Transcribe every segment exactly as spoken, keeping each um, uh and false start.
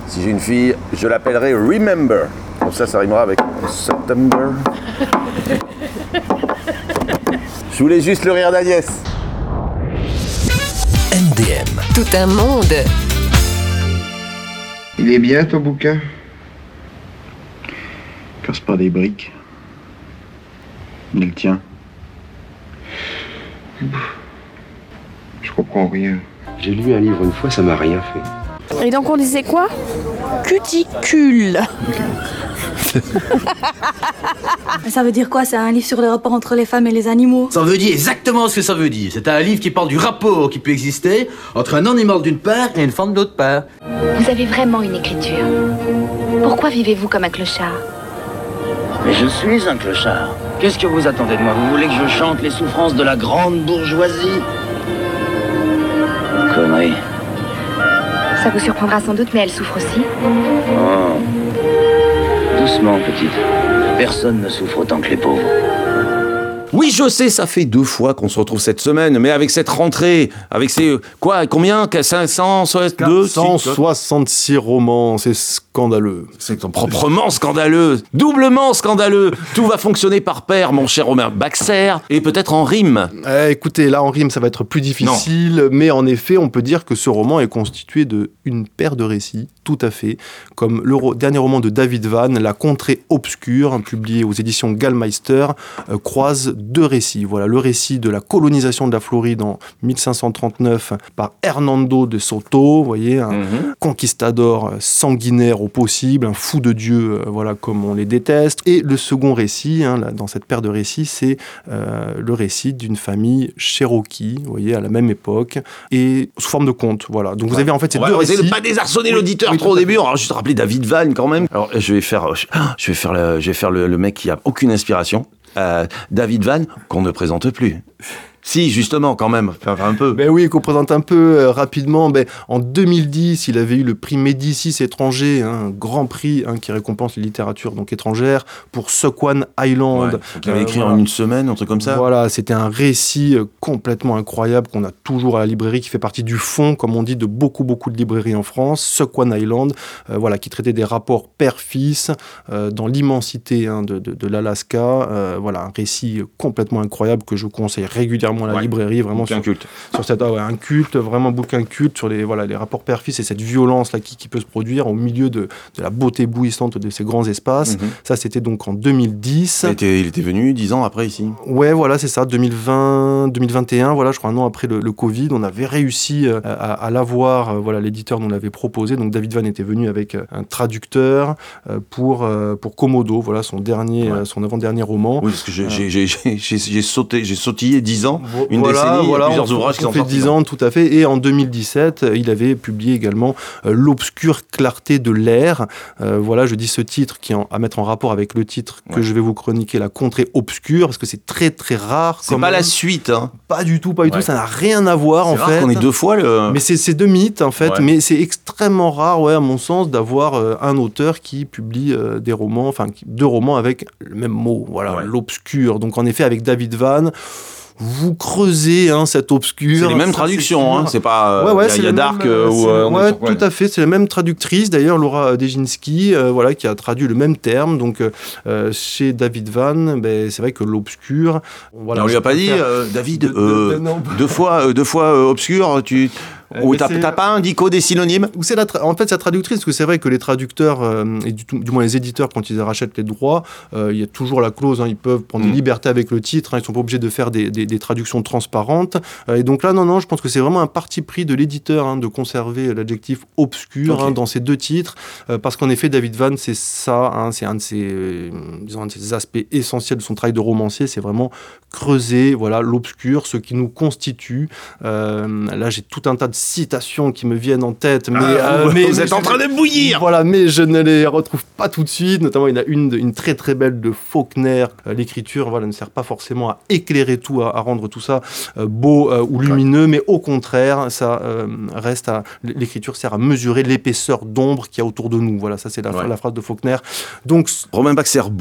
Si j'ai une fille, je l'appellerai Remember. Comme ça, ça rimera avec September. Je voulais juste le rire d'Agnès. M D M. Tout un monde. Il est bien ton bouquin? Casse pas des briques. Il le tient. Je comprends rien. J'ai lu un livre une fois, ça m'a rien fait. Et donc on disait quoi? Cuticule. Ça veut dire quoi? C'est un livre sur le rapport entre les femmes et les animaux? Ça veut dire exactement ce que ça veut dire. C'est un livre qui parle du rapport qui peut exister entre un animal d'une part et une femme de l'autre part. Vous avez vraiment une écriture. Pourquoi vivez-vous comme un clochard? Mais je suis un clochard. Qu'est-ce que vous attendez de moi? Vous voulez que je chante les souffrances de la grande bourgeoisie? Connerie. Ça vous surprendra sans doute, mais elle souffre aussi. Oh. Doucement, petite. Personne ne souffre autant que les pauvres. Oui, je sais, ça fait deux fois qu'on se retrouve cette semaine, mais avec cette rentrée, avec ces... Quoi, combien? cinq cent soixante-deux quatre cent soixante-six romans, c'est scandaleux. C'est proprement scandaleux, doublement scandaleux. Tout va fonctionner par paire, mon cher Romain Baxer, et peut-être en rime. Eh, écoutez, là en rime, ça va être plus difficile, non. Mais en effet, on peut dire que ce roman est constitué de une paire de récits, tout à fait, comme le ro- dernier roman de David Vann, La Contrée obscure, publié aux éditions Gallmeister, euh, croise deux récits. Voilà, le récit de la colonisation de la Floride en mille cinq cent trente-neuf par Hernando de Soto, vous voyez, un mm-hmm. conquistador sanguinaire au possible, un fou de Dieu, euh, voilà, comme on les déteste. Et le second récit, hein, là, dans cette paire de récits, c'est euh, le récit d'une famille Cherokee, vous voyez, à la même époque, et sous forme de conte, voilà. Donc vous ouais. avez en fait ces on deux va récits. De pas désarçonner oui, l'auditeur oui, trop au début. On va juste rappeler David Vann quand même. Alors je vais faire, je vais faire, le, je vais faire le, le mec qui a aucune inspiration. Euh, David Vann, qu'on ne présente plus. Si, justement, quand même, faire un peu. Ben oui, qu'on présente un peu euh, rapidement. Ben, en deux mille dix, il avait eu le prix Médicis étranger, hein, un grand prix hein, qui récompense les littératures donc étrangères, pour Suck-One Island. Ouais, qu'il avait euh, écrit voilà. en une semaine, un truc comme ça. Voilà, c'était un récit euh, complètement incroyable qu'on a toujours à la librairie, qui fait partie du fond, comme on dit, de beaucoup, beaucoup de librairies en France. Suck-One Island, euh, voilà, qui traitait des rapports père-fils euh, dans l'immensité hein, de, de, de l'Alaska. Euh, voilà, un récit complètement incroyable que je conseille régulièrement à la ouais, librairie, vraiment sur, culte. sur cette ah ouais, un culte, vraiment bouquin culte sur les voilà les rapports père-fils et cette violence là qui, qui peut se produire au milieu de, de la beauté bouillissante de ces grands espaces. Mm-hmm. Ça c'était donc en deux mille dix. Il était, il était venu dix ans après ici. Ouais, voilà, c'est ça, deux mille vingt, deux mille vingt et un, voilà, je crois un an après le, le Covid, on avait réussi euh, à, à l'avoir, euh, voilà, l'éditeur nous l'avait proposé. Donc David Vann était venu avec euh, un traducteur euh, pour euh, pour Komodo, voilà son dernier, ouais. euh, son avant-dernier roman. Oui, parce que j'ai, euh, j'ai, j'ai, j'ai, j'ai, j'ai sauté, j'ai sautillé dix ans. Une voilà, décennie, voilà, il y a plusieurs on, ouvrages qui on sont fait sortis. dix ans, tout à fait. Et en deux mille dix-sept, il avait publié également euh, L'obscure clarté de l'air. Euh, voilà, je dis ce titre qui est en, à mettre en rapport avec le titre que ouais. je vais vous chroniquer, La Contrée obscure, parce que c'est très très rare. C'est pas même. La suite, hein. Pas du tout, pas du ouais. tout. Ça n'a rien à voir c'est en rare fait. Qu'on ait deux fois le. Mais c'est, c'est deux mythes en fait. Ouais. Mais c'est extrêmement rare, ouais, à mon sens, d'avoir euh, un auteur qui publie euh, des romans, enfin deux romans avec le même mot. Voilà, ouais. L'obscure. Donc en effet, avec David Vann. Vous creusez hein, cette obscure. C'est les mêmes ça, traductions, c'est, hein, c'est pas. Ouais, ouais, il y a, y a Dark mêmes, euh, ou. Euh, ouais, tout à fait. C'est la même traductrice, d'ailleurs, Laura Dejinski, euh, voilà, qui a traduit le même terme. Donc, euh, chez David Vann, ben, c'est vrai que l'obscur. Voilà, on lui a pas dit, euh, David, de, euh, de, de, deux fois, euh, deux fois euh, obscur, tu. Ou t'as, t'as pas un dico des synonymes? Ou c'est la tra- en fait, c'est la traductrice, parce que c'est vrai que les traducteurs, euh, et du, du moins les éditeurs, quand ils rachètent les droits, euh, il y a toujours la clause, hein, ils peuvent prendre mmh. des libertés avec le titre, hein, ils sont pas obligés de faire des, des, des traductions transparentes. Euh, et donc là, non, non, je pense que c'est vraiment un parti pris de l'éditeur hein, de conserver l'adjectif obscur okay. hein, dans ces deux titres, euh, parce qu'en effet, David Vann, c'est ça, hein, c'est un de ses, euh, disons, un de ses aspects essentiels de son travail de romancier, c'est vraiment creuser, voilà, l'obscur, ce qui nous constitue. Euh, là, j'ai tout un tas de citations qui me viennent en tête, mais, ah, euh, mais vous mais êtes en train de bouillir. Voilà, mais je ne les retrouve pas tout de suite. Notamment, il y en a une, une très très belle de Faulkner. Euh, l'écriture, voilà, ne sert pas forcément à éclairer tout, à, à rendre tout ça euh, beau euh, ou lumineux, ouais. mais au contraire, ça euh, reste à l'écriture sert à mesurer l'épaisseur d'ombre qu'il y a autour de nous. Voilà, ça c'est la, ouais. la phrase de Faulkner. Donc, Romain Baxer bout.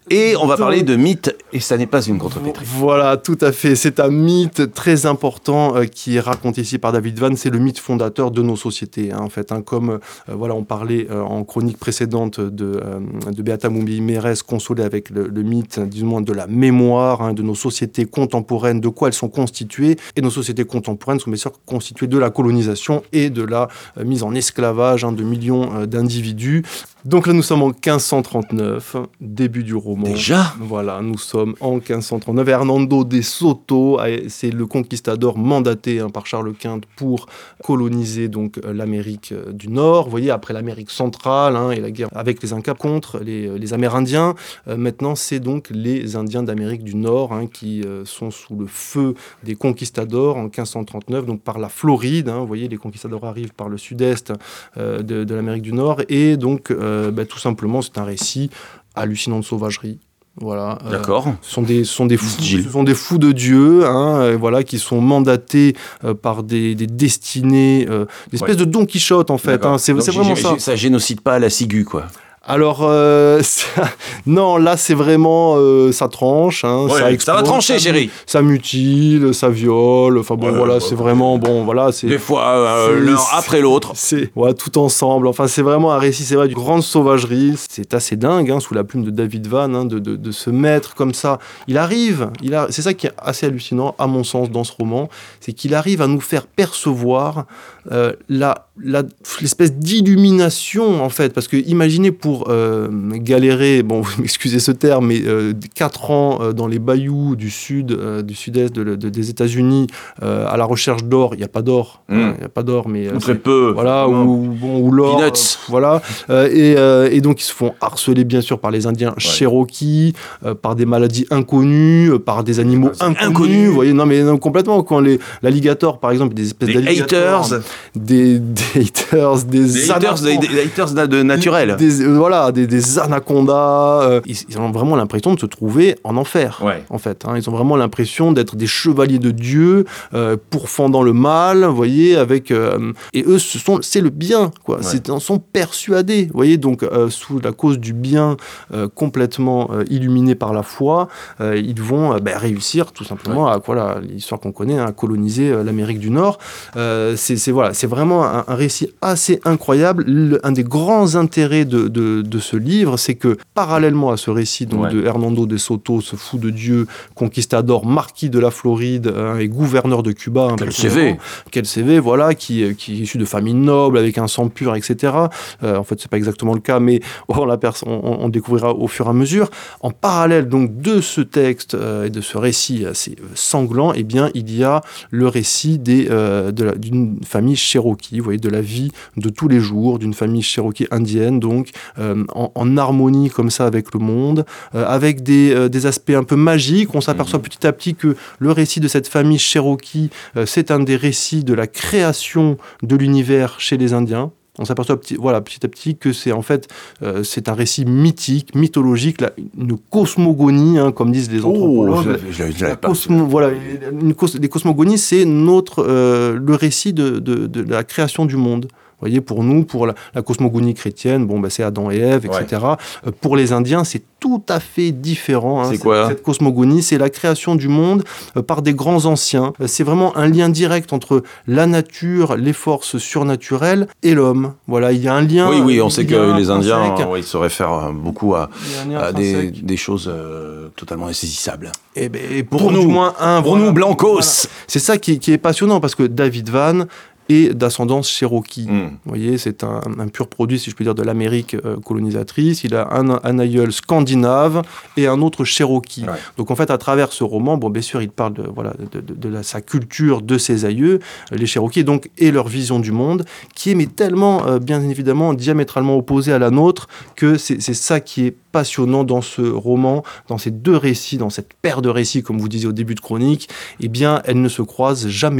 Et on va Donc, parler de mythe, et ça n'est pas une contrepétrie. Voilà, tout à fait. C'est un mythe très important euh, qui est raconté ici par David Vann. C'est le mythe fondateur de nos sociétés, hein, en fait. Hein, comme euh, voilà, on parlait euh, en chronique précédente de, euh, de Beata Mumbi-Mérès, consolée avec le, le mythe, du moins de la mémoire, hein, de nos sociétés contemporaines, de quoi elles sont constituées. Et nos sociétés contemporaines sont bien sûr constituées de la colonisation et de la euh, mise en esclavage hein, de millions euh, d'individus. Donc là, nous sommes en quinze cent trente-neuf, début du roman. Déjà ? Voilà, nous sommes en quinze cent trente-neuf. Hernando de Soto, c'est le conquistador mandaté hein, par Charles Quint pour coloniser donc l'Amérique du Nord. Vous voyez, après l'Amérique centrale hein, et la guerre avec les Incas contre les, les Amérindiens, euh, maintenant c'est donc les Indiens d'Amérique du Nord hein, qui euh, sont sous le feu des conquistadors en quinze cent trente-neuf, donc par la Floride. Hein, vous voyez, les conquistadors arrivent par le sud-est euh, de, de l'Amérique du Nord et donc euh, bah, tout simplement c'est un récit hallucinant de sauvagerie. Voilà. D'accord. Euh, ce sont des, ce sont des fous, ce sont des fous de Dieu, hein, euh, voilà, qui sont mandatés euh, par des, des destinées, euh, des espèces ouais. de Don Quichotte en fait. Hein, c'est, c'est vraiment ça. Ça génocide pas à la ciguë, quoi. Alors, euh, ça, non, là, c'est vraiment, euh, ça tranche, hein, ouais, ça explose, ça va trancher, ça, chérie. Ça mutile, ça viole, enfin bon, ouais, voilà, ouais, c'est ouais, vraiment, bon, voilà, c'est... Des fois, euh, l'un après l'autre. C'est, ouais, tout ensemble, enfin, c'est vraiment un récit, c'est vrai, d'une grande sauvagerie. C'est assez dingue, hein, sous la plume de David Vann, hein, de, de, de se mettre comme ça. Il arrive, il a, c'est ça qui est assez hallucinant, à mon sens, dans ce roman, c'est qu'il arrive à nous faire percevoir euh, la, la, l'espèce d'illumination, en fait, parce que imaginez pour euh, galérer, bon, vous m'excusez ce terme, mais euh, quatre ans euh, dans les bayous du sud, euh, du sud-est de, de, des États-Unis, euh, à la recherche d'or. Il n'y a pas d'or, il mmh. n'y a pas d'or, mais euh, très peu. Voilà, ou, bon, ou l'or. Euh, voilà, euh, et, euh, et donc ils se font harceler bien sûr par les Indiens ouais. Cherokees, euh, par des maladies inconnues, euh, par des animaux inconnus. Inconnus. Vous voyez, non mais non, complètement. Quand les l'alligator, par exemple, des espèces des d'alligators, haters, des, des haters, des, des haters, des, des haters de naturel. Des, euh, voilà, des, des anacondas. Euh, ils, ils ont vraiment l'impression de se trouver en enfer. Ouais. En fait, hein, ils ont vraiment l'impression d'être des chevaliers de Dieu, euh, pourfendant le mal. Vous voyez, avec euh, et eux, ce sont, c'est le bien, quoi. Ouais. C'est, ils sont persuadés. Vous voyez, donc euh, sous la cause du bien, euh, complètement euh, illuminé par la foi, euh, ils vont euh, bah, réussir tout simplement ouais. à quoi voilà, l'histoire qu'on connaît, hein, à coloniser euh, l'Amérique du Nord. Euh, c'est, c'est voilà, c'est vraiment un, un récit assez incroyable. Le, un des grands intérêts de, de, de ce livre, c'est que parallèlement à ce récit donc, ouais. de Hernando de Soto, ce fou de Dieu, conquistador, marquis de la Floride hein, et gouverneur de Cuba. Hein, quel C V, quel C V, voilà, qui, qui est issu de famille noble avec un sang pur, et cetera. Euh, en fait, c'est pas exactement le cas, mais on, la pers- on, on découvrira au fur et à mesure. En parallèle donc de ce texte euh, et de ce récit assez euh, sanglant, eh bien, il y a le récit des, euh, de la, d'une famille Cherokee, vous voyez, de la vie de tous les jours, d'une famille Cherokee indienne, donc euh, en, en harmonie comme ça avec le monde, euh, avec des, euh, des aspects un peu magiques. On s'aperçoit mmh. petit à petit que le récit de cette famille Cherokee, euh, c'est un des récits de la création de l'univers chez les Indiens. On s'aperçoit petit, voilà, petit à petit que c'est en fait euh, c'est un récit mythique, mythologique, là, une cosmogonie, hein, comme disent les anthropologues. Oh, je, je, je la cosmo, voilà, une cos, les cosmogonies, c'est notre euh, le récit de, de, de la création du monde. Vous voyez, pour nous, pour la, la cosmogonie chrétienne, bon, bah, c'est Adam et Ève, et cetera. Ouais. Euh, pour les Indiens, c'est tout à fait différent. Hein, c'est quoi cette, cette cosmogonie, c'est la création du monde euh, par des grands anciens. Euh, c'est vraiment un lien direct entre la nature, les forces surnaturelles et l'homme. Voilà, il y a un lien. Oui, oui, on sait que les Indiens, euh, ouais, ils se réfèrent beaucoup à, à des, des choses euh, totalement insaisissables. Et ben, pour, pour nous, du moins un, pour voilà, nous, Blancos. Voilà. C'est ça qui, qui est passionnant parce que David Vann et d'ascendance Cherokee. Mm. Vous voyez, c'est un, un pur produit, si je puis dire, de l'Amérique euh, colonisatrice. Il a un, un aïeul scandinave et un autre Cherokee. Ouais. Donc, en fait, à travers ce roman, bon, bien sûr, il parle de, voilà, de, de, de la, sa culture, de ses aïeux, les Cherokees, donc, et leur vision du monde, qui est mais tellement, euh, bien évidemment, diamétralement opposée à la nôtre, que c'est, c'est ça qui est passionnant dans ce roman, dans ces deux récits, dans cette paire de récits, comme vous disiez au début de chronique. Eh bien, elles ne se croisent jamais.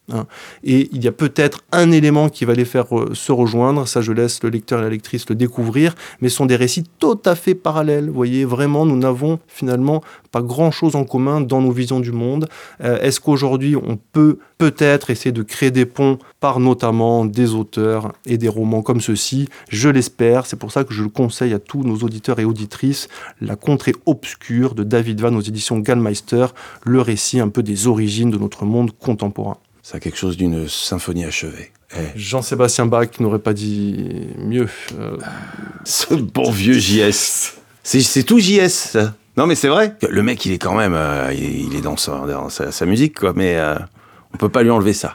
Hein. Et il y a peut-être un élément qui va les faire euh, se rejoindre, ça je laisse le lecteur et la lectrice le découvrir, mais ce sont des récits tout à fait parallèles. Vous voyez, vraiment, nous n'avons finalement pas grand-chose en commun dans nos visions du monde. Euh, est-ce qu'aujourd'hui, on peut peut-être essayer de créer des ponts par notamment des auteurs et des romans comme ceux-ci? Je l'espère, c'est pour ça que je le conseille à tous nos auditeurs et auditrices, La Contrée obscure de David Vann aux éditions Gallmeister, le récit un peu des origines de notre monde contemporain. Ça a quelque chose d'une symphonie achevée. Eh. Jean-Sébastien Bach n'aurait pas dit mieux. Euh... Ce bon vieux J S. C'est, c'est tout J S, ça. Non, mais c'est vrai. Le mec, il est quand même... Euh, il, il est dans, sa, dans sa, sa musique, quoi. Mais euh, on peut pas lui enlever ça.